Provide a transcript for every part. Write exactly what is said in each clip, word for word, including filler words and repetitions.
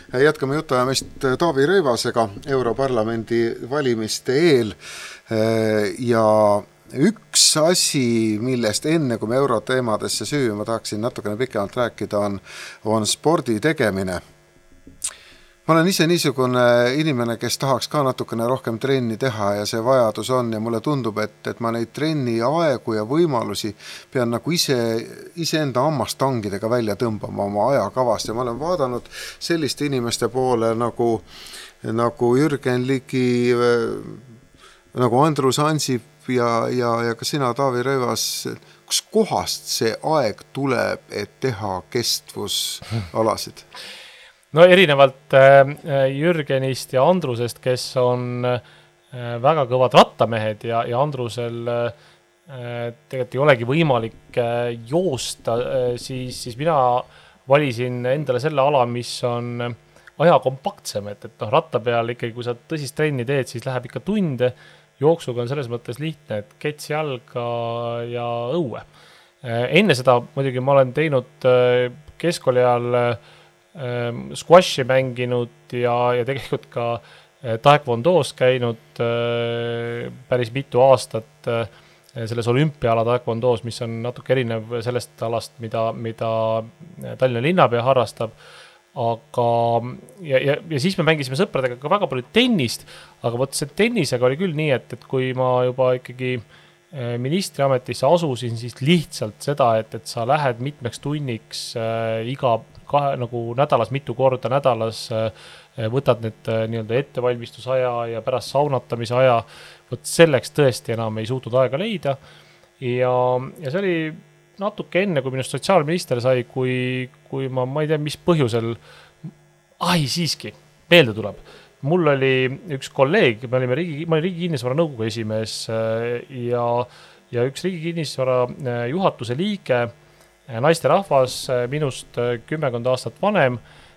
jätkame jutuajamist Taavi Rõivasega Europarlamendi valimiste eel ja üks asi, millest enne kui me euroteemadesse süüma tahaksin natukene pikemalt rääkida, on, on spordi tegemine. Ma olen ise niisugune inimene, kes tahaks ka natukene rohkem trenni teha ja see vajadus on ja mulle tundub, et, et ma neid trenni aegu ja võimalusi pean nagu ise, ise enda hammastangidega välja tõmbama oma ajakavast ja ma olen vaadanud selliste inimeste poole nagu, nagu Jürgen Ligi, nagu Andrus Ansip ja, ja, ja ka sina, Taavi Rõivas, kus kohast see aeg tuleb, et teha kestvusalasid? No erinevalt Jürgenist ja Andrusest, kes on väga kõvad rattamehed ja, ja Andrusel tegelikult ei olegi võimalik joosta, siis, siis mina valisin endale selle ala, mis on aja kompaktsem, et, et noh, ratta peal ikkagi, kui sa tõsist trenni teed, siis läheb ikka tunde, jooksuga on selles mõttes lihtne, et kets jalga ja õue. Enne seda muidugi ma olen teinud keskkooli ajal squashi mänginud ja, ja tegelikult ka taekwondoos käinud päris mitu aastat selles olümpiaala taekwondoos, mis on natuke erinev sellest alast, mida, mida Tallinna linnapea harrastab. Aga ja, ja, ja siis me mängisime sõpradega ka väga palju tennist, aga võt see tennisega oli küll nii, et, et kui ma juba ikkagi ministriametisse asusin, siis lihtsalt seda, et, et sa lähed mitmeks tunniks äh, iga kahe, nagu nädalas, mitu korda nädalas äh, võtad need äh, nii-öelda ettevalmistusaja ja pärast saunatamise aja, võt selleks tõesti enam ei suutnud aega leida ja, ja see oli natuke enne, kui minust sotsiaalminister sai, kui, kui ma, ma ei tea, mis põhjusel ai siiski, meelde tuleb mul oli üks kolleeg, me olime riigi, ma olin riigi kinnisvara nõukogu esimees ja, ja üks riigi kinnisvara juhatuse liige, naisterahvas, minust kümmekond aastat vanem,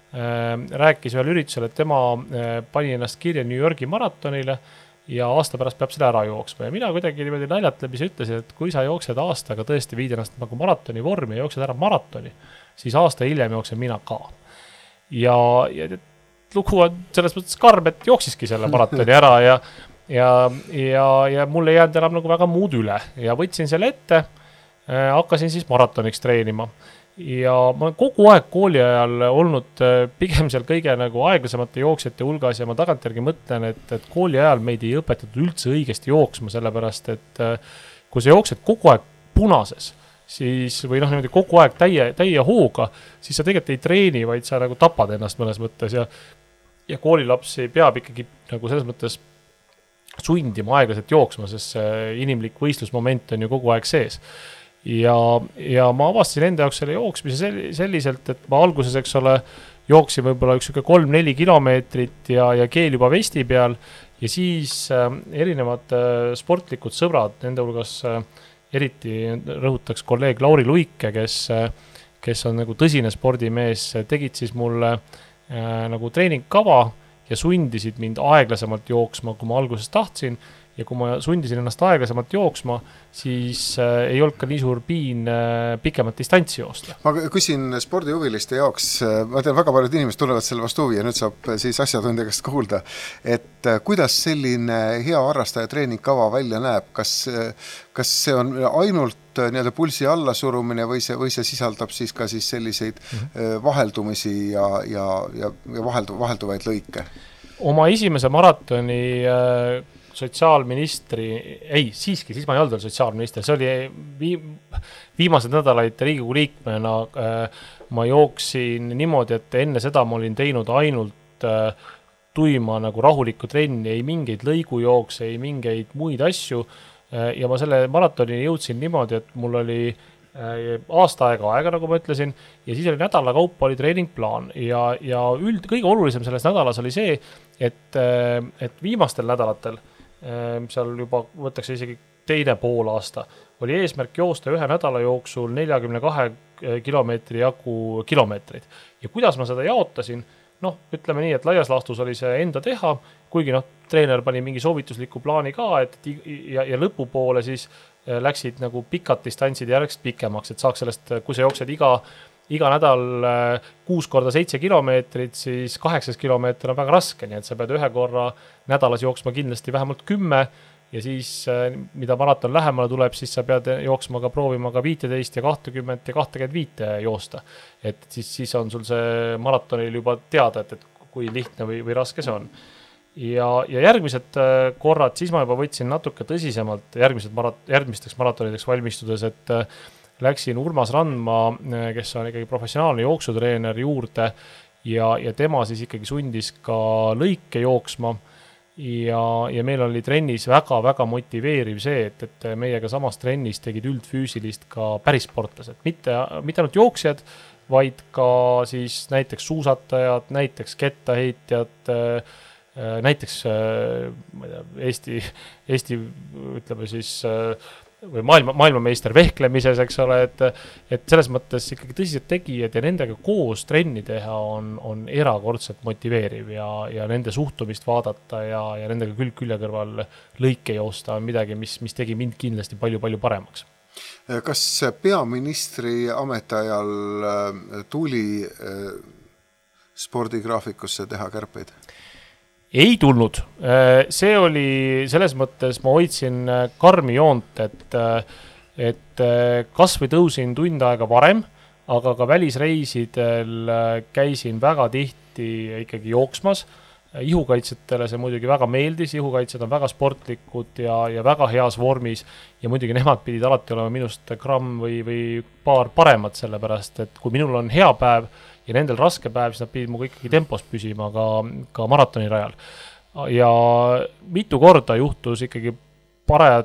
rääkis ühel üritusel, et tema pani ennast kirja New Yorgi maratonile ja aasta pärast peab seda ära jooksma. Ja mina kuidagi niimoodi naljatlemis ütlesin, et kui sa jooksed aastaga tõesti viid ennast nagu maratoni vormi ja jooksed ära maratoni, siis aasta hiljem jooksen mina ka. Ja, ja lugu on selles mõttes karm, et jooksiski selle maratoni ära ja, ja, ja, ja mul ei jäänud enam nagu väga muud üle ja võtsin selle ette, äh, hakkasin siis maratoniks treenima ja ma olen kogu aeg kooli ajal olnud äh, pigem seal kõige nagu aeglasemate jooksjate hulgas ja ma tagantjärgi mõtlen, et, et kooli ajal meid ei õpetatud üldse õigesti jooksma, sellepärast et äh, kui sa jooksed kogu aeg punases, siis, või noh, niimoodi kogu aeg täie, täie hooga, siis sa tegelikult ei treeni, vaid sa nagu tapad ennast mõnes mõttes ja ja koolilapsi peab ikkagi nagu selles mõttes sundima aeglaselt jooksma, sest see inimlik võistlusmoment on ju kogu aeg sees. Ja, ja ma avastasin enda jaoks selle jooksmise selliselt, et ma alguses, eks ole, jooksin võib-olla üks kolm-neli kilomeetrit ja, ja keel juba vesti peal ja siis äh, erinevad äh, sportlikud sõbrad, nende hulgas äh, eriti rõhutaks kolleeg Lauri Luike, kes, äh, kes on nagu tõsine spordimees, tegid siis mulle Äh, nagu treeningkava ja sundisid mind aeglasemalt jooksma, kui ma alguses tahtsin ja kui ma sundisin ennast aeglasemalt jooksma, siis äh, ei olnud ka nii suur piin äh, pikemat distantsi joosta. Ma küsin spordihuviliste jaoks, ma tean, väga paljud inimesed tulevad selle vastu huvi ja nüüd saab siis asjatundja käest kuulda, et äh, kuidas selline hea harrastaja treeningkava välja näeb, kas, kas see on ainult nii-öelda pulsi allasurumine või see, või see sisaldab siis ka siis selliseid mm-hmm. vaheldumisi ja, ja, ja, ja vaheldu, vahelduvaid lõike? Oma esimese maratoni äh, sotsiaalministri, ei, siiski, siis ma ei olnud veel sotsiaalminister, see oli viim, viimased nädalaid Riigikogu liikmena, äh, ma jooksin niimoodi, et enne seda ma olin teinud ainult äh, tuima nagu rahulikku trenni, ei mingeid lõigujookse, ei mingeid muid asju, ja ma selle maratoni jõudsin niimoodi, et mul oli aasta aega aega, nagu ma ütlesin, ja siis oli nädala kaupa oli treeningplaan ja, ja üld, kõige olulisem selles nädalas oli see, et, et viimastel nädalatel, seal juba võtakse isegi teine pool aasta, oli eesmärk joosta ühe nädala jooksul neljakümne kahe kilomeetri jagu kilomeetreid. Ja kuidas ma seda jaotasin, noh, ütleme nii, et laias laastus oli see enda teha, kuigi noh, treener pani mingi soovitusliku plaani ka, et ja, ja lõpupoole siis läksid nagu pikad distantsid järgselt pikemaks, et saaks sellest, kui sa jooksed iga, iga nädal kuus korda seitse kilomeetrit, siis kaheksas kilomeeter on väga raske, nii et sa pead ühe korra nädalas jooksma kindlasti vähemalt kümme ja siis, mida maraton lähemale tuleb, siis sa pead jooksma ka proovima ka viiteist ja kakskümmend ja kakskümmend viis joosta. Et siis, siis on sul see maratonil juba teada, et, et kui lihtne või, või raske see on. Ja, ja järgmised korrad, siis ma juba võtsin natuke tõsisemalt järgmised marat, järgmisteks maratonideks valmistudes, et läksin Urmas Randma, kes on ikkagi professionaalne jooksutreener juurde ja, ja tema siis ikkagi sundis ka lõike jooksma. Ja, ja meil oli trennis väga-väga motiveeriv see, et, et meiega samas trennis tegid üldfüüsilist ka päris sportlased. Mitte, mitte ainult jooksjad, vaid ka siis näiteks suusatajad, näiteks kettaheitjad, näiteks ma ei tea, Eesti, Eesti ütleme siis või maailma, maailmameister vehklemises, eks ole, et, et selles mõttes ikkagi tõsiselt tegijad ja nendega koos trenni teha on, on erakordselt motiveeriv ja, ja nende suhtumist vaadata ja, ja nendega külg külje kõrval lõike joosta on midagi, mis, mis tegi mind kindlasti palju-palju paremaks. Kas peaministri ametiajal tuli spordigraafikusse teha kärpeid? Ei tulnud. See oli, selles mõttes ma hoidsin karmi joont, et, et kas või tõusin tund aega varem, aga ka välisreisidel käisin väga tihti ikkagi jooksmas. Ihukaitsetele see muidugi väga meeldis, ihukaitsed on väga sportlikud ja, ja väga heas vormis ja muidugi nemad pidid alati olema minust gramm või, või paar paremad sellepärast, et kui minul on hea päev ja nendel raske päev, siis nad pidid muga ikkagi tempos püsima ka, ka maratoni rajal. Ja mitu korda juhtus ikkagi parajat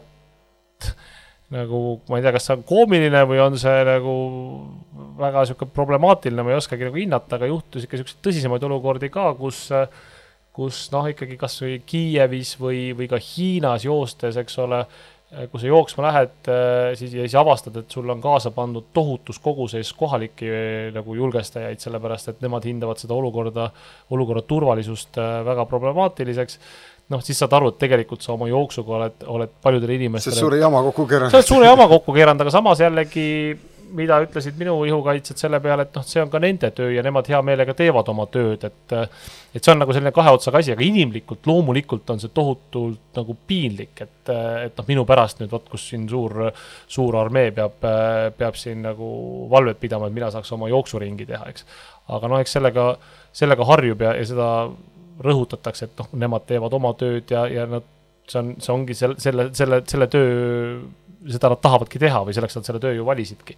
nagu, ma ei tea, kas see on koomiline või on see nagu väga siuke problemaatiline, ma ei oskagi nagu hinnata, aga juhtus ikka siukseid tõsisemaid olukordi ka, kus, kus noh, ikkagi kas või Kiievis või, või ka Hiinas joostes, eks ole, kui sa jooksma lähed, siis, ja siis avastad, et sul on kaasa pandud tohutus koguseis kohaliki nagu julgestajaid, sellepärast, et nemad hindavad seda olukorda, olukorra turvalisust väga problemaatiliseks. Noh, siis saad aru, et tegelikult sa oma jooksuga oled, oled paljudele inimestele... See suure jama kokku keeranud. See on suure jama kokku keeranud, aga samas jällegi, mida ütlesid minu ihukaitsed selle peale, et noh, see on ka nende töö ja nemad hea meelega teevad oma tööd, et, et see on nagu selline kahe otsaga asi, aga inimlikult, loomulikult on see tohutult nagu piinlik, et, et noh, minu pärast nüüd, võt, kus siin suur, suur armee peab, peab siin nagu valvet pidama, et mina saaks oma jooksuringi teha, eks. Aga noh, eks sellega, sellega harjub ja, ja seda rõhutatakse, et noh, nemad teevad oma tööd ja, ja nad, see, on, see ongi selle, selle, selle, selle töö, seda nad tahavadki teha või selleks nad selle töö ju valisidki.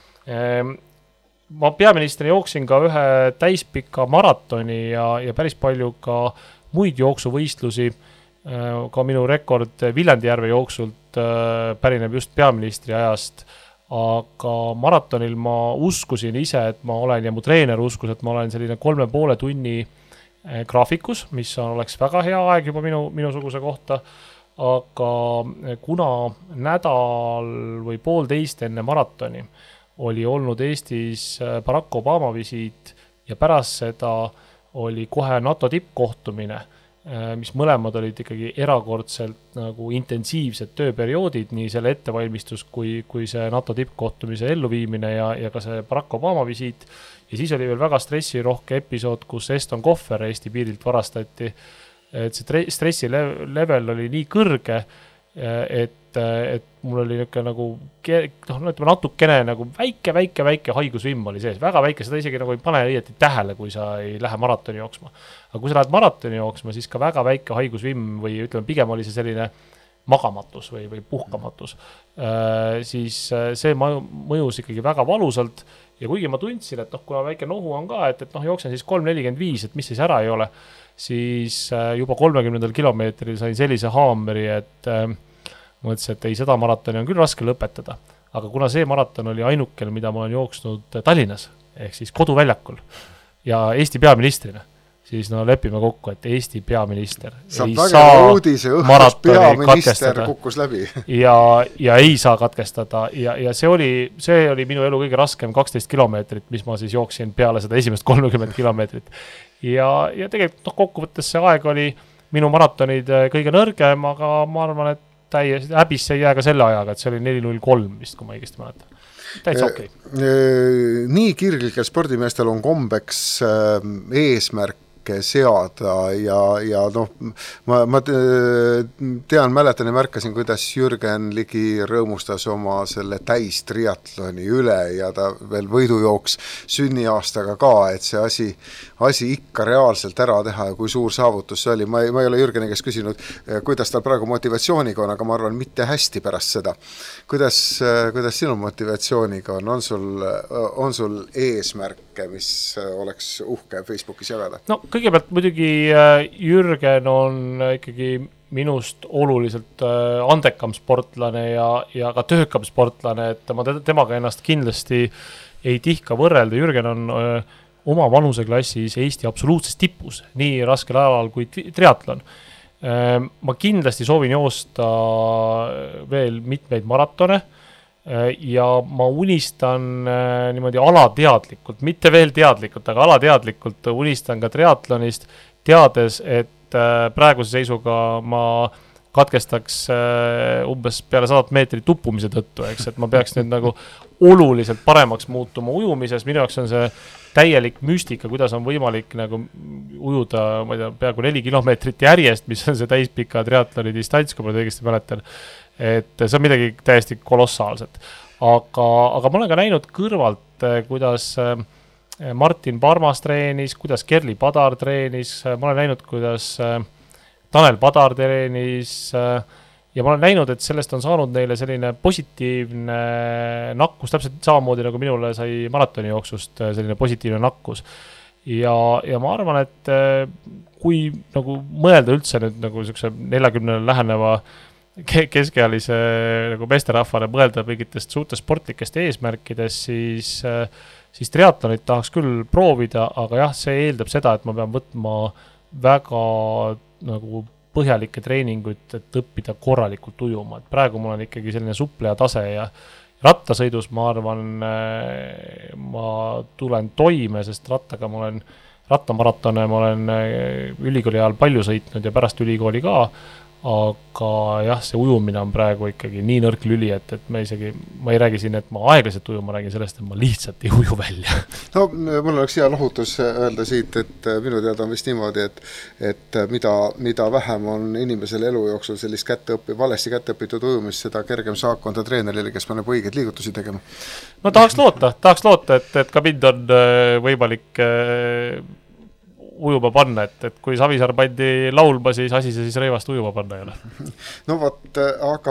Ma peaministrina jooksin ka ühe täispika maratoni ja, ja päris palju ka muid jooksuvõistlusi. Ka minu rekord Viljandijärve jooksult pärineb just peaministri ajast, aga maratonil ma uskusin ise, et ma olen ja mu treener uskus, et ma olen selline kolme poole tunni graafikus, mis on, oleks väga hea aeg juba minu, minusuguse kohta, aga kuna nädal või poolteist enne maratoni oli olnud Eestis Barack Obama visiit ja pärast seda oli kohe NATO tippkohtumine, mis mõlemad olid ikkagi erakordselt nagu intensiivsed tööperioodid, nii selle ettevalmistus kui, kui see NATO tippkohtumise elluviimine ja, ja ka see Barack Obama visiit. Ja siis oli veel väga stressirohke episood, kus Eston Kohver Eesti piirilt varastati. Et see stressi level oli nii kõrge, et, et mul oli niisugune nagu, noh, ütleme natukene nagu väike, väike, väike haigusvimm oli sees. Väga väike, seda isegi nagu ei pane õieti tähele, kui sa ei lähe maratoni jooksma. Aga kui sa lähed maratoni jooksma, siis ka väga väike haigusvimm või ütleme, pigem oli see selline magamatus või, või puhkamatus, siis see mõjus ikkagi väga valusalt ja kuigi ma tundsin, et noh, kuna väike nohu on ka, et, et noh, jooksen siis kolm nelikümmend viis, et mis siis ära ei ole, siis juba kolmekümnendal kilomeetril sain sellise haameri, et äh, mõtlesin, et ei, seda maratoni on küll raske lõpetada, aga kuna see maraton oli ainukel, mida ma olen jooksnud Tallinnas, ehk siis koduväljakul ja Eesti peaministrina, siis no lepime kokku, et Eesti peaminister saab ei saa uudise, õhtus peaminister kukkus läbi. ja, ja ei saa katkestada ja, ja see oli, see oli minu elu kõige raskem kaksteist kilomeetrit, mis ma siis jooksin peale seda esimest kolmekümmend kilomeetrit. Ja, ja tegelikult no, kokkuvõttes see aeg oli minu maratonid kõige nõrgem, aga ma arvan, et täiesti häbisse ei jää ka selle ajaga, et see oli neli null kolm vist, kui ma õigesti mäletan. täitsa okei. Nii kirglikel spordimeestel on kombeks eesmärk seada ja, ja noh, ma, ma tean, mäletan ja märkasin, kuidas Jürgen Ligi rõõmustas oma selle täis triatloni üle ja ta veel võidujooks sünniaastaga ka, et see asi, asi ikka reaalselt ära teha ja kui suur saavutus see oli. Ma ei, ma ei ole Jürgeni käest küsinud, kuidas tal praegu motivatsiooniga on, aga ma arvan, mitte hästi pärast seda. Kuidas, kuidas sinu motivatsiooniga on? On sul, on sul eesmärke, mis oleks uhke Facebookis jagada? No kõigepealt muidugi Jürgen on ikkagi minust oluliselt andekam sportlane ja, ja ka töökam sportlane, et ma temaga ennast kindlasti ei tihka võrrelda. Jürgen on oma vanuseklassis Eesti absoluutses tipus, nii raskel alal kui triatlon. Ma kindlasti soovin joosta veel mitmeid maratone ja ma unistan niimoodi alateadlikult, mitte veel teadlikult, aga alateadlikult unistan ka triatlonist, teades, et praeguse seisuga ma katkestaks umbes peale sadat meetrit tuppumise tõttu, eks, et ma peaks nüüd nagu oluliselt paremaks muutuma ujumises. Minu jaoks on see täielik müstika, kuidas on võimalik nagu ujuda, ma ei tea, peaaegu neli kilomeetrit järjest, mis on see täispika triatloni distants, kui ma õigesti mäletan. Et see on midagi täiesti kolossaalset. Aga, aga ma olen ka näinud kõrvalt, kuidas Martin Parmas treenis, kuidas Kerli Padar treenis, ma olen näinud, kuidas Tanel Padar treenis ja ma olen näinud, et sellest on saanud neile selline positiivne nakkus, täpselt samamoodi nagu minule sai maratoni jooksust selline positiivne nakkus. Ja, ja ma arvan, et kui nagu mõelda üldse nüüd nagu neljakümnele läheneva keskealise nagu meesterahvale mõelda mingitest suurtest sportlikest eesmärkidest, siis, siis triatlonit tahaks küll proovida, aga jah, see eeldab seda, et ma pean võtma väga nagu põhjalikke treeninguid, et õppida korralikult ujuma. Et praegu mul on ikkagi selline supleja tase ja rattasõidus ma arvan, ma tulen toime, sest rattaga ma olen, rattamaratone ma olen ülikooli ajal palju sõitnud ja pärast ülikooli ka, aga jah, see ujumine on praegu ikkagi nii nõrk lüli, et, et ma isegi, ma ei räägi siin, et ma aeglaselt uju, ma räägin sellest, et ma lihtsalt ei uju välja. No mul oleks hea lohutus öelda siit, et minu teada on vist niimoodi, et, et mida, mida vähem on inimesel elu jooksul sellist kätte õpi, valesti kätte õpitud ujumist, seda kergem saak on ta treenerile, kes paneb õigeid liigutusi tegema. No tahaks loota, tahaks loota, et, et ka mind on võimalik ujuma panna, et, et kui Savisaar pandi laulma, siis asi see siis rõivast ujuma panna ei ole. No vot, aga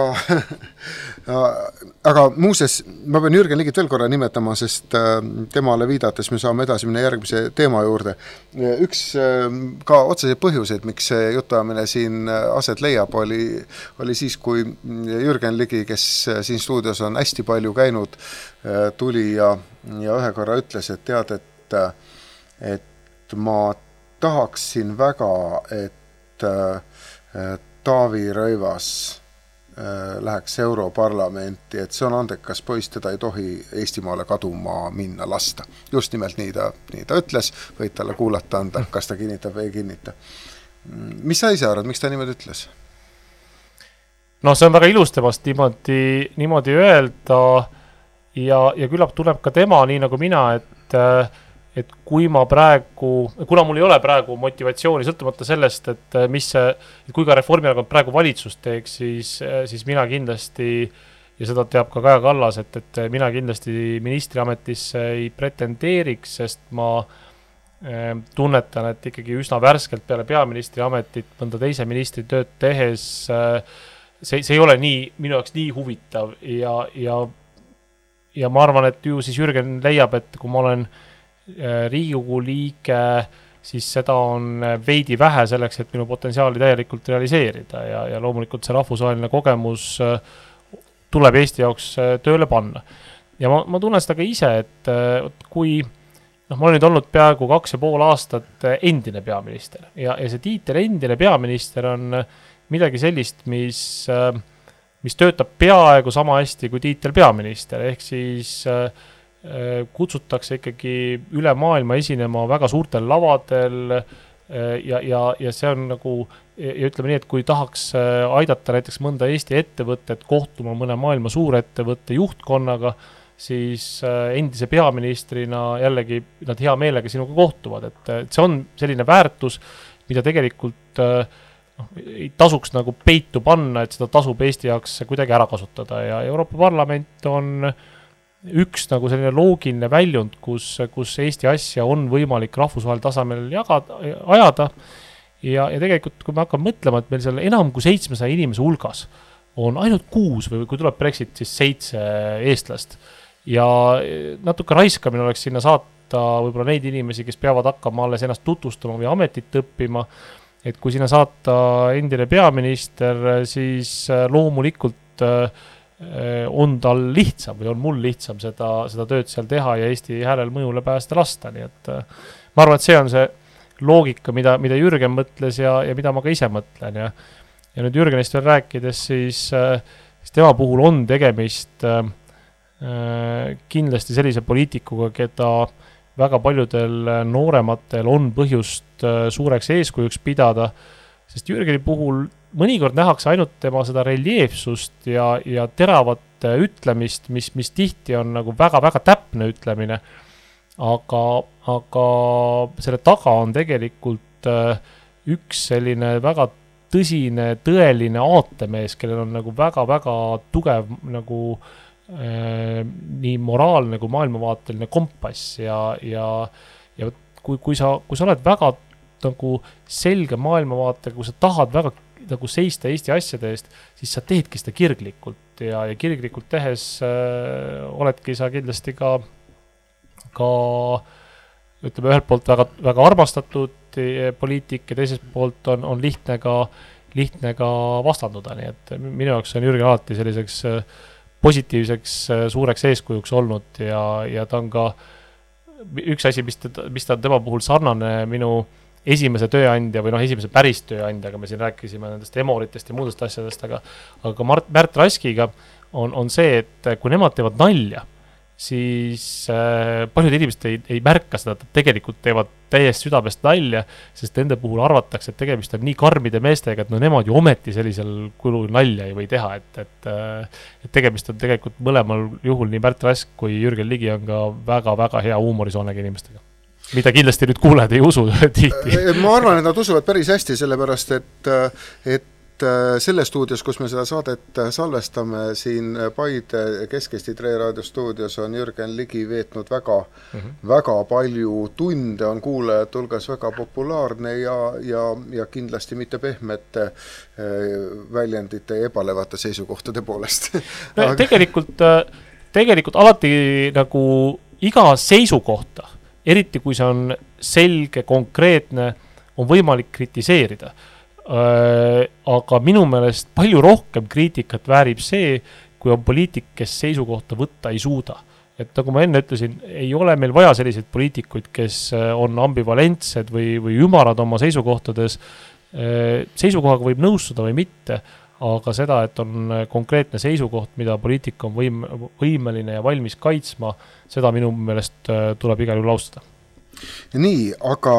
aga muuses, ma pean Jürgen Ligit veel korra nimetama, sest temale viidates me saame edasi minna järgmise teema juurde. Üks ka otseseid põhjuseid, miks see jutuajamine siin aset leiab, oli, oli siis, kui Jürgen Ligi, kes siin stuudios on hästi palju käinud, tuli ja, ja ühe korra ütles, et tead, et, et ma tahaksin väga, et Taavi Rõivas läheks Europarlamenti, et see on andekas poiss, teda ei tohi Eestimaale kaduma minna lasta. Just nimelt nii ta, nii ta ütles, võid talle kuulata anda, kas ta kinnitab või ei kinnita. Mis sa ise arvad, miks ta niimoodi ütles? No see on väga ilus temast niimoodi, niimoodi öelda ja, ja küllap tuleb ka tema, nii nagu mina, et et kui ma praegu, kuna mul ei ole praegu motivatsiooni, sõltumata sellest, et mis see, et kui ka Reformierakond praegu valitsust teeks, siis, siis mina kindlasti, ja seda teab ka Kaja Kallas, et, et mina kindlasti ministriametisse ei pretendeeriks, sest ma tunnetan, et ikkagi üsna värskelt peale peaministri ametit mõnda teise ministri tööd tehes, see, see ei ole nii, minu jaoks nii huvitav ja, ja, ja ma arvan, et ju siis Jürgen leiab, et kui ma olen Riigikogu liige, siis seda on veidi vähe selleks, et minu potentsiaali täielikult realiseerida ja, ja loomulikult see rahvusvaheline kogemus tuleb Eesti jaoks tööle panna. Ja ma, ma tunnen seda ka ise, et kui noh, ma olen nüüd olnud peaaegu kaks ja pool aastat endine peaminister ja, ja see tiitel endine peaminister on midagi sellist, mis, mis töötab peaaegu sama hästi kui tiitel peaminister, ehk siis kutsutakse ikkagi üle maailma esinema väga suurtel lavadel ja, ja, ja see on nagu, ja ütleme nii, et kui tahaks aidata näiteks mõnda Eesti ettevõttet kohtuma mõne maailma suurettevõtte juhtkonnaga, siis endise peaministrina jällegi nad hea meelega sinuga kohtuvad, et, et see on selline väärtus, mida tegelikult noh, ei tasuks nagu peitu panna, et seda tasub Eesti jaoks kuidagi ära kasutada ja Euroopa Parlament on üks nagu selline loogiline väljund, kus, kus Eesti asja on võimalik rahvusvahel tasemel jagada, ajada ja, ja tegelikult kui me hakkame mõtlema, et meil seal enam kui seitsmesaja inimese hulgas on ainult kuus või kui tuleb Brexit, siis seitse eestlast ja natuke raiskamine oleks sinna saata võib-olla neid inimesi, kes peavad hakkama alles ennast tutvustama või ametit õppima, et kui sinna saata endine peaminister, siis loomulikult on tal lihtsam või on mul lihtsam seda, seda tööd seal teha ja Eesti häälel mõjule päästa lasta, nii et ma arvan, et see on see loogika, mida, mida Jürgen mõtles ja, ja mida ma ka ise mõtlen ja, ja nüüd Jürgenist veel rääkides, siis, siis tema puhul on tegemist äh, kindlasti sellise poliitikuga, keda väga paljudel noorematel on põhjust äh, suureks eeskujuks pidada, sest Jürgeni puhul mõnikord nähakse ainult tema seda reljeefsust ja, ja teravat ütlemist, mis, mis tihti on nagu väga-väga täpne ütlemine, aga, aga selle taga on tegelikult üks selline väga tõsine, tõeline aatemees, kellel on nagu väga-väga tugev nagu äh, nii moraalne kui maailmavaateline kompass ja, ja, ja kui, kui, sa, kui sa oled väga nagu selge maailmavaatega, kui sa tahad väga nagu seista Eesti asjade eest, siis sa teedki seda kirglikult ja, ja kirglikult tehes äh, oledki sa kindlasti ka, ka ütleme ühelt poolt väga, väga armastatud poliitik ja teiselt poolt on, on lihtne ka, lihtne ka vastanduda, nii et minu jaoks on Jürgen alati selliseks positiivseks suureks eeskujuks olnud ja, ja ta on ka üks asi, mis ta, mis ta on tema puhul sarnane minu esimese tööandja või noh, esimese päris tööandjaga, me siin rääkisime nendest emoritest ja muudest asjadest, aga, aga Mart, Märt Raskiga on, on see, et kui nemad teevad nalja, siis äh, paljud inimesed ei, ei märka seda, et tegelikult teevad täiesti südamest nalja, sest nende puhul arvatakse, et tegemist on nii karmide meestega, et no nemad ju ometi sellisel kulul nalja ei või teha, et, et, et tegemist on tegelikult mõlemal juhul nii Märt Rask kui Jürgen Ligi on ka väga-väga hea huumorisoonega inimestega. Mida kindlasti nüüd kuuled ei usu tihti. Ma arvan, et nad usuvad päris hästi, sellepärast, et, et selle stuudios, kus me seda saadet salvestame, siin Paide Kesk-Eesti Tre Raadio stuudios on Jürgen Ligi veetnud väga, mm-hmm. väga palju tunde, on kuulajad hulgas väga populaarne ja, ja, ja kindlasti mitte pehmete väljendite ja ebalevate seisukohtade poolest. No, Aga... tegelikult, tegelikult alati nagu iga seisukohta, eriti kui see on selge, konkreetne, on võimalik kritiseerida. Aga minu meelest palju rohkem kriitikat väärib see, kui on poliitik, kes seisukohta võtta ei suuda. Et nagu ma enne ütlesin, ei ole meil vaja selliseid poliitikuid, kes on ambivalentsed või, või ümarad oma seisukohtades. Seisukohaga võib nõustuda või mitte, aga seda, et on konkreetne seisukoht, mida poliitik on võim, võimeline ja valmis kaitsma, seda minu meelest tuleb igal juhul austada. Nii, aga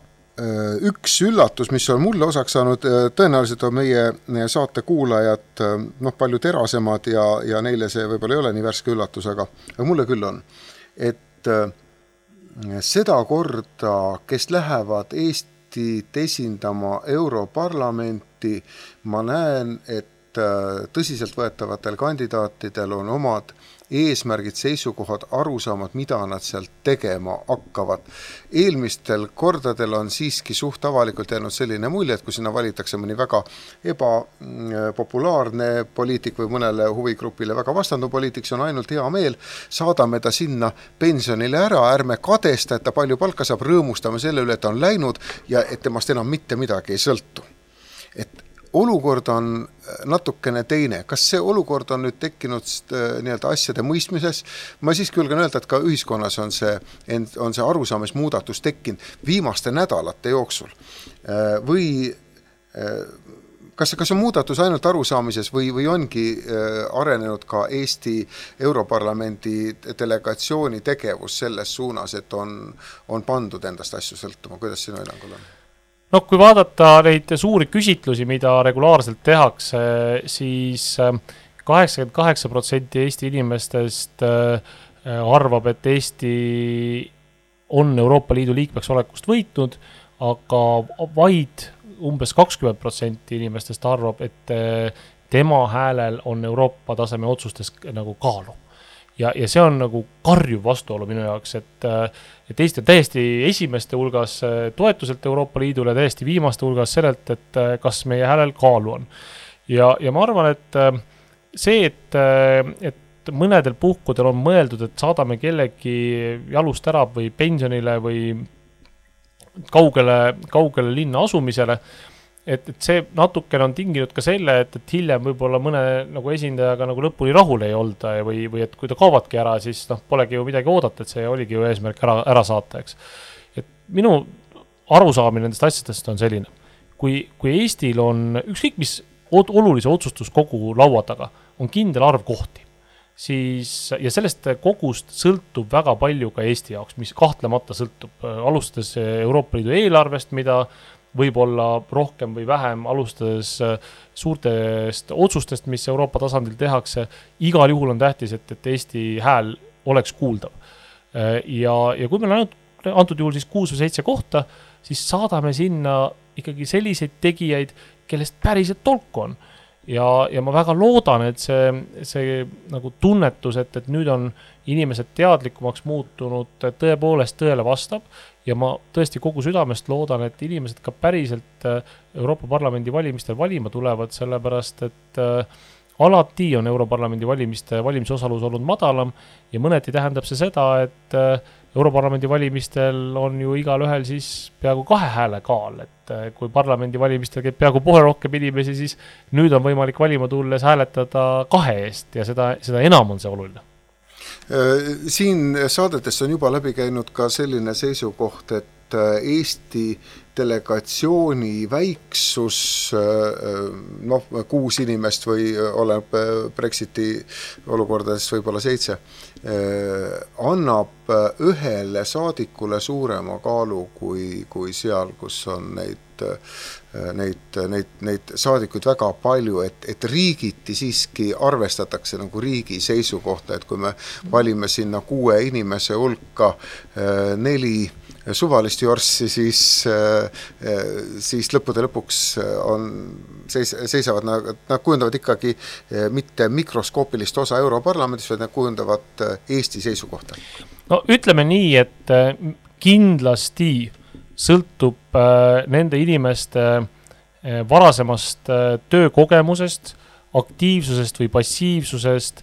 üks üllatus, mis on mulle osaks saanud, tõenäoliselt on meie saate kuulajad noh, palju terasemad ja, ja neile see võib-olla ei ole nii värske üllatus, aga, aga mulle küll on, et seda korda, kes lähevad Eesti esindama Europarlamenti, ma näen, et tõsiseltvõetavatel kandidaatidel on omad eesmärgid, seisukohad, arusaamad, mida nad sealt tegema hakkavad. Eelmistel kordadel on siiski suht avalikult jäänud selline mulje, et kui sinna valitakse mõni väga ebapopulaarne poliitik või mõnele huvigrupile väga vastandu poliitik, see on ainult hea meel, saadame ta sinna pensionile ära, ärme kadesta, et ta palju palka saab, rõõmustame selle üle, et ta on läinud ja et temast enam mitte midagi ei sõltu. Et olukord on natukene teine. Kas see olukord on nüüd tekkinud nii-öelda asjade mõistmises? Ma siiski julgen öelda, et ka ühiskonnas on see, on see arusaamismuudatus tekkinud viimaste nädalate jooksul. Või kas, kas on muudatus ainult arusaamises või, või ongi arenenud ka Eesti Europarlamendi delegatsiooni tegevus selles suunas, et on, on pandud endast asju sõltuma? Kuidas sinu hinnangul on? No kui vaadata neid suuri küsitlusi, mida regulaarselt tehakse, siis kaheksakümmend kaheksa protsenti Eesti inimestest arvab, et Eesti on Euroopa Liidu liikmeks olekust võitnud, aga vaid umbes kakskümmend protsenti inimestest arvab, et tema häälel on Euroopa taseme otsustes nagu kaalu. Ja, ja see on nagu karjuv vastuolu minu jaoks, et, et Eesti on täiesti esimeste hulgas toetuselt Euroopa Liidule, täiesti viimaste hulgas sellelt, et kas meie häälel kaalu on. Ja, ja ma arvan, et see, et, et mõnedel puhkudel on mõeldud, et saadame kellegi jalust ära või pensionile või kaugele, kaugele linna asumisele, et, et see natukene on tinginud ka selle, et, et hiljem võib-olla mõne nagu esindajaga nagu lõpuni rahul ei olda või, või et kui ta kaovadki ära, siis noh, polegi ju midagi oodata, et see oligi ju eesmärk ära, ära saata, eks. Et minu arusaamine nendest asjadest on selline. Kui, kui Eestil on ükskõik mis olulise otsustuskogu laua taga, on kindel arv kohti, siis, ja sellest kogust sõltub väga palju ka Eesti jaoks, mis kahtlemata sõltub, alustades Euroopa Liidu eelarvest, mida võib-olla rohkem või vähem, alustades suurtest otsustest, mis Euroopa tasandil tehakse, igal juhul on tähtis, et, et Eesti hääl oleks kuuldav. Ja, ja kui meil on antud juhul siis kuus või seitse kohta, siis saadame sinna ikkagi selliseid tegijaid, kellest päriselt tolku on. Ja, ja ma väga loodan, et see, see nagu tunnetus, et, et nüüd on inimesed teadlikumaks muutunud, tõepoolest tõele vastab, ja ma tõesti kogu südamest loodan, et inimesed ka päriselt Euroopa Parlamendi valimistel valima tulevad, sellepärast et alati on Europarlamendi valimiste valimisosalus olnud madalam ja mõneti tähendab see seda, et Europarlamendi valimistel on ju igal ühel siis peaaegu kahe hääle kaal, et kui parlamendi valimistel käib peaaegu poole rohkem inimesi, siis nüüd on võimalik valima tulles hääletada kahe eest ja seda, seda enam on see oluline. Siin saadetes on juba läbi käinud ka selline seisukoht, et Eesti delegatsiooni väiksus, noh, kuus inimest või oleneb Brexiti olukordades võib-olla seitse, annab ühele saadikule suurema kaalu kui, kui seal, kus on neid, neid, neid, neid saadikuid väga palju, et, et riigiti siiski arvestatakse nagu riigi seisukohta, et kui me valime sinna kuue inimese hulka neli suvalist jorssi, siis, siis lõppude lõpuks on, seis, seisavad, nad, nad kujundavad ikkagi mitte mikroskoopilist osa Europarlamendis, vaid nad kujundavad Eesti seisukohta. No ütleme nii, et kindlasti sõltub nende inimeste varasemast töökogemusest, aktiivsusest või passiivsusest,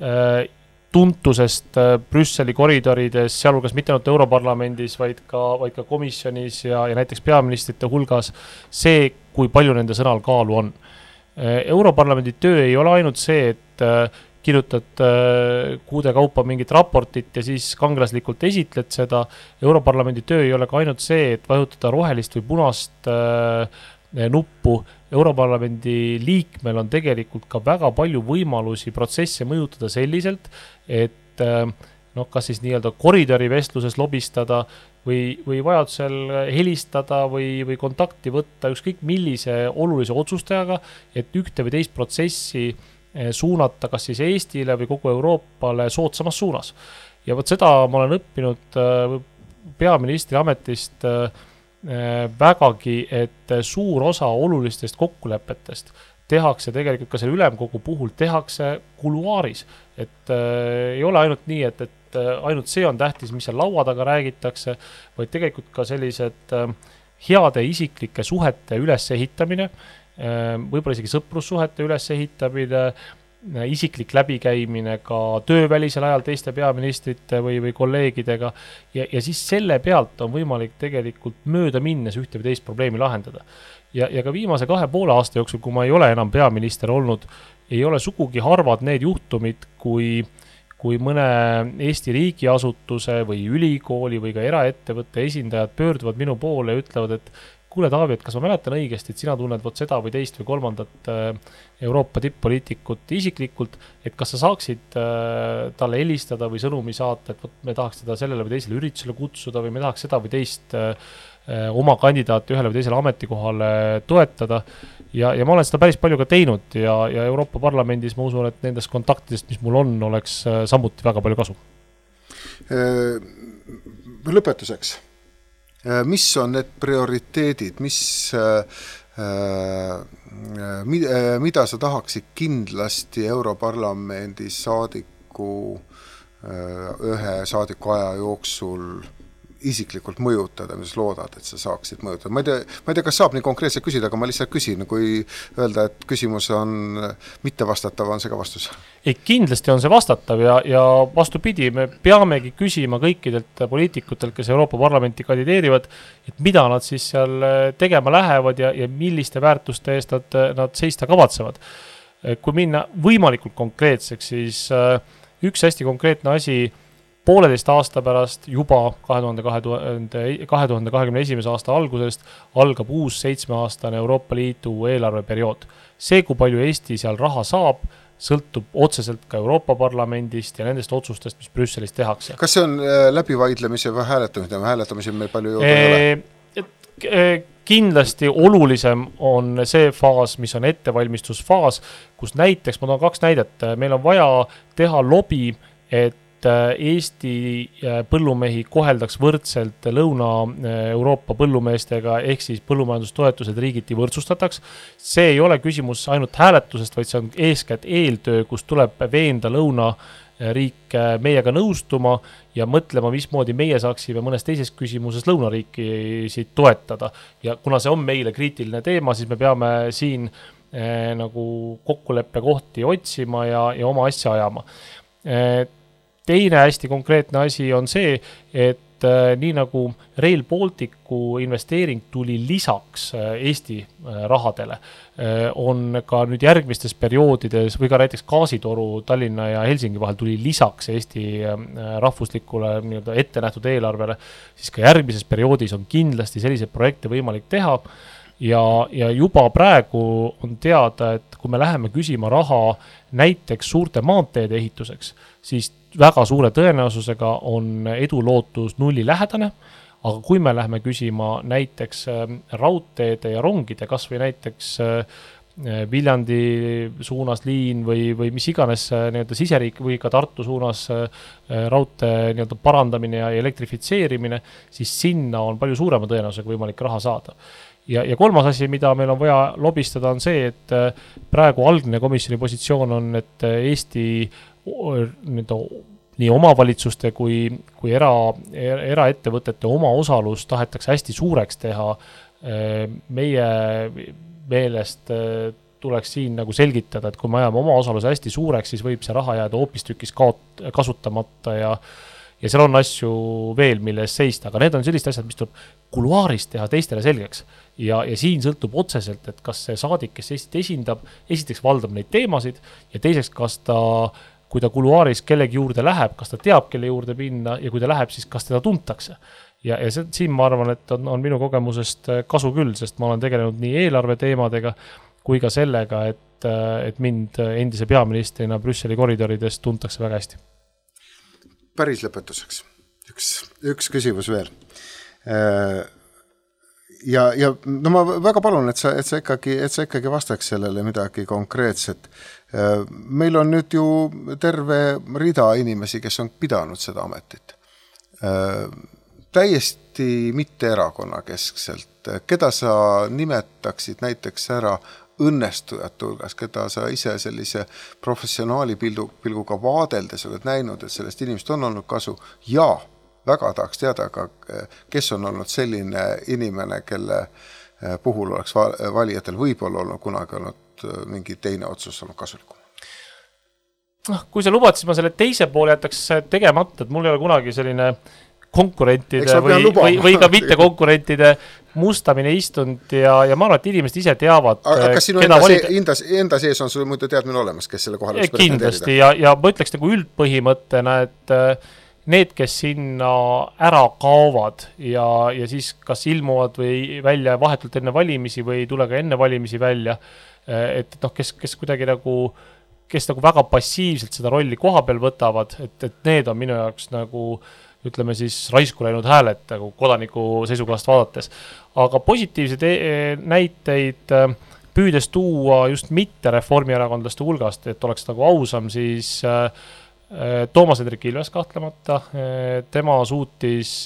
tuntusest Brüsseli koridorides, sealhulgas mitte ainult Europarlamendis, vaid ka, vaid ka komisjonis ja, ja näiteks peaministrite hulgas see, kui palju nende sõnal kaalu on. Europarlamendi töö ei ole ainult see, et kirjutad kuude kaupa mingit raportit ja siis kangelaslikult esitled seda. Europarlamendi töö ei ole ka ainult see, et vajutada rohelist või punast nuppu. Europarlamendi liikmel on tegelikult ka väga palju võimalusi protsesse mõjutada selliselt, et noh, kas siis nii-öelda koridori vestluses lobistada või, või vajadusel helistada või, või kontakti võtta ükskõik millise olulise otsustajaga, et ühte või teist protsessi suunata kas siis Eestile või kogu Euroopale soodsamas suunas. Ja võt seda ma olen õppinud peaministri ametist vägagi, et suur osa olulistest kokkulepetest tehakse tegelikult ka selle ülemkogu puhul tehakse kuluaaris, et äh, ei ole ainult nii, et, et ainult see on tähtis, mis seal laua taga räägitakse, vaid tegelikult ka sellised äh, heade isiklike suhete ülesehitamine, äh, võib-olla isegi sõprussuhete ülesehitamine, isiklik läbikäimine ka töövälisel ajal teiste peaministrite või, või kolleegidega ja, ja siis selle pealt on võimalik tegelikult mööda minnes ühte või teist probleemi lahendada. Ja, ja ka viimase kahe poole aasta jooksul, kui ma ei ole enam peaminister olnud, ei ole sugugi harvad need juhtumid, kui, kui mõne Eesti riigiasutuse või ülikooli või ka eraettevõtte esindajad pöörduvad minu poole ja ütlevad, et kuule Taavi, et kas ma mäletan õigesti, et sina tunned vot seda või teist või kolmandat Euroopa tipp-poliitikut isiklikult, et kas sa saaksid talle helistada või sõnumi saata, et vot me tahaks teda sellele või teisele üritusele kutsuda või me tahaks seda või teist oma kandidaati ühele või teisele ametikohale toetada. Ja, ja ma olen seda päris palju ka teinud ja, ja Euroopa Parlamendis ma usun, et nendest kontaktidest, mis mul on, oleks samuti väga palju kasu. Lõpetuseks, mis on need prioriteedid, mis, mida sa tahaksid kindlasti Europarlamendi saadiku ühe saadiku aja jooksul isiklikult mõjutada, mis loodad, et sa saaksid mõjutada. Ma ei tea, ma ei tea, kas saab nii konkreetselt küsida, aga ma lihtsalt küsin, kui öelda, et küsimus on mitte vastatav, on see ka vastus? Ei, kindlasti on see vastatav ja, ja vastupidi, me peamegi küsima kõikidelt poliitikutelt, kes Euroopa Parlamenti kandideerivad, et mida nad siis seal tegema lähevad ja, ja milliste väärtuste eest nad, nad seista kavatsevad. Kui minna võimalikult konkreetseks, siis üks hästi konkreetne asi pooleteist aasta pärast juba kahe tuhande kahekümne esimese aasta algusest algab uus seitsmeaastane Euroopa Liidu eelarveperiood. See, kui palju Eesti seal raha saab, sõltub otseselt ka Euroopa Parlamendist ja nendest otsustest, mis Brüsselis tehakse. Kas see on läbivaidlemise või hääletamise? Hääletamise meil palju jõuda ei ole? Kindlasti olulisem on see faas, mis on ettevalmistusfaas, kus näiteks, ma toon kaks näidet, meil on vaja teha lobi, et Eesti põllumehi koheldaks võrdselt Lõuna-Euroopa põllumeestega, ehk siis põllumajandustoetused riigiti võrdsustataks. See ei ole küsimus ainult hääletusest, vaid see on eeskätt eeltöö, kus tuleb veenda Lõunariik meiega nõustuma ja mõtlema, mismoodi meie saaksime mõnes teises küsimuses Lõunariiki siit toetada. Ja kuna see on meile kriitiline teema, siis me peame siin eh, nagu kokkuleppe kohti otsima ja, ja oma asja ajama. Eh, Teine hästi konkreetne asi on see, et äh, nii nagu Rail Balticu investeering tuli lisaks äh, Eesti äh, rahadele, äh, on ka nüüd järgmistes perioodides või ka näiteks gaasitoru Tallinna ja Helsingi vahel tuli lisaks Eesti äh, rahvuslikule nii-öelda ette nähtud eelarvele, siis ka järgmises perioodis on kindlasti selliseid projekte võimalik teha ja, ja juba praegu on teada, et kui me läheme küsima raha näiteks suurte maanteede ehituseks, siis väga suure tõenäosusega on edulootus nulli lähedane, aga kui me läheme küsima näiteks raudteede ja rongide, kas või näiteks Viljandi suunas liin või, või mis iganes nii-öelda siseriik või ka Tartu suunas raudtee nii-öelda parandamine ja elektrifitseerimine, siis sinna on palju suurema tõenäosusega võimalik raha saada. Ja, ja kolmas asi, mida meil on vaja lobistada, on see, et praegu algne komisjoni positsioon on, et Eesti nii omavalitsuste kui, kui era, eraettevõtete oma osalus tahetakse hästi suureks teha. Meie meelest tuleks siin nagu selgitada, et kui me ajame oma osaluse hästi suureks, siis võib see raha jääda hoopis tükis kaot, kasutamata ja, ja seal on asju veel, milles seista, aga need on sellised asjad, mis tuleb kuluaarist teha teistele selgeks. Ja, ja siin sõltub otseselt, et kas see saadik, kes Eestit esindab, esiteks valdab neid teemasid ja teiseks, kas ta, kui ta kuluaaris kellegi juurde läheb, kas ta teab, kelle juurde minna ja kui ta läheb, siis kas teda tuntakse. Ja, ja see, siin ma arvan, et on, on minu kogemusest kasu küll, sest ma olen tegelenud nii eelarve teemadega kui ka sellega, et, et mind endise peaministrina Brüsseli koridorides tuntakse väga hästi. Päris lõpetuseks. Üks, üks küsimus veel. Ja, ja no ma väga palun, et sa, et sa ikkagi, et sa ikkagi vastaks sellele midagi konkreetset. Meil on nüüd ju terve rida inimesi, kes on pidanud seda ametit. Täiesti mitte erakonna keskselt. Keda sa nimetaksid näiteks ära õnnestujate hulgas, keda sa ise sellise professionaali pilgu, pilguga vaadeldes oled näinud, et sellest inimest on olnud kasu ja väga tahaks teada, aga kes on olnud selline inimene, kelle puhul oleks valijatel võib-olla olnud kunagi olnud mingi teine otsus olnud kasulikum? No, kui sa lubad, siis ma selle teise poole jätaks tegemata, et mul ei ole kunagi selline konkurentide või, või, või ka mitte konkurentide mustamine istunud ja, ja ma arvan, et inimesed ise teavad. Aga kas sinu enda, valida... enda, enda sees on sul muidu teadmine olemas, kes selle kohal kindlasti ja, ja ma ütleks nagu üldpõhimõttena, et need, kes sinna ära kaovad ja, ja siis kas ilmuvad või välja vahetult enne valimisi või ei tule ka enne valimisi välja, et noh, kes, kes kuidagi nagu kes nagu väga passiivselt seda rolli koha peal võtavad, et, et need on minu jaoks nagu ütleme siis raisku läinud hääled nagu kodaniku seisukohast vaadates. Aga positiivseid näiteid püüdes tuua just mitte reformierakondlaste hulgast, et oleks nagu ausam, siis Toomas Hendrik Ilves kahtlemata, tema suutis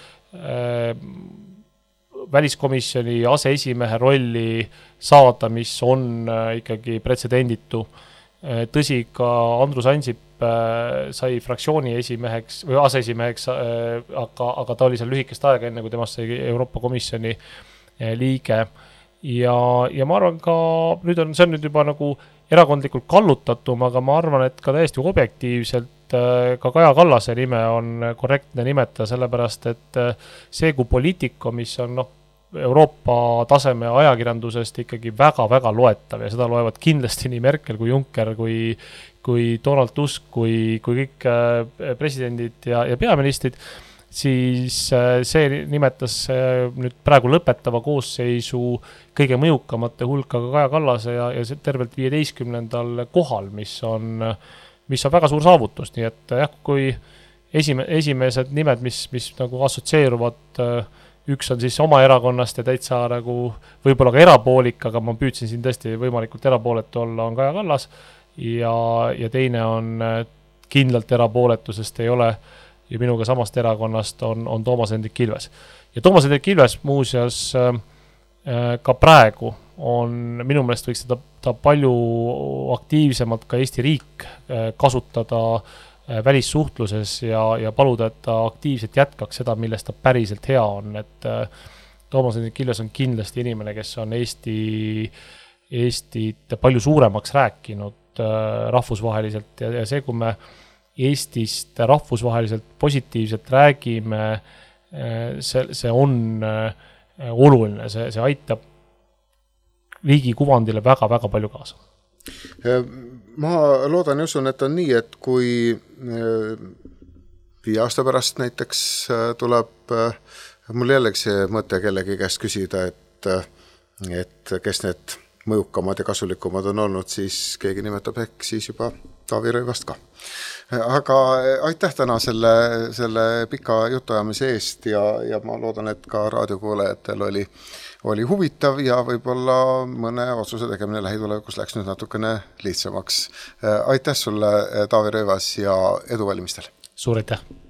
väliskomisjoni aseesimehe rolli saada, mis on ikkagi pretsedenditu. Tõsi, ka Andrus Ansip sai fraktsiooni esimeheks või aseesimeheks, aga, aga ta oli seal lühikest aega enne, kui temast sai Euroopa Komisjoni liige. Ja, ja ma arvan ka, nüüd on, see on nüüd juba nagu erakondlikult kallutatum, aga ma arvan, et ka täiesti objektiivselt ka Kaja Kallase nime on korrektne nimetada, sellepärast, et see kui poliitiko, mis on noh, Euroopa taseme ajakirjandusest ikkagi väga-väga loetav ja seda loevad kindlasti nii Merkel kui Juncker kui, kui Donald Tusk kui, kui kõik presidendid ja, ja peaministrid, siis see nimetas nüüd praegu lõpetava koosseisu kõige mõjukamate hulka ka Kaja Kallase ja, ja see tervelt viieteistkümnendal kohal, mis on, mis on väga suur saavutus, nii et jah, kui esime, esimesed nimed, mis, mis nagu assotsieeruvad, üks on siis oma erakonnast ja täitsa nagu võib-olla ka erapoolik, aga ma püüdsin siin tõesti võimalikult erapooletu olla, on Kaja Kallas ja, ja teine on kindlalt erapooletu, sest ei ole ja minuga samast erakonnast on, on Toomas Hendrik Ilves. Ja Toomas Hendrik Ilves muuseas äh, ka praegu on, minu meelest võiks seda ta palju aktiivsemalt ka Eesti riik äh, kasutada äh, välissuhtluses ja, ja paluda, et ta aktiivselt jätkaks seda, millest ta päriselt hea on, et äh, Toomas Hendrik Ilves on kindlasti inimene, kes on Eesti, Eestit palju suuremaks rääkinud äh, rahvusvaheliselt ja, ja see, kui me Eestist rahvusvaheliselt positiivselt räägime, see, see on oluline, see, see aitab riigi kuvandile väga-väga palju kaasa. Ma loodan ja usun, et on nii, et kui viie aasta pärast näiteks tuleb mul jällegi see mõte kellegi käest küsida, et, et kes need mõjukamad ja kasulikumad on olnud, siis keegi nimetab ehk siis juba Taavi Rõivast ka. Aga aitäh täna selle, selle pika jutuajamise eest ja, ja ma loodan, et ka raadiokuulajatel oli, oli huvitav ja võib-olla mõne otsuse tegemine lähitulevikus läks nüüd natukene lihtsamaks. Aitäh sulle, Taavi Rõivas, ja edu valimistel! Suur aitäh!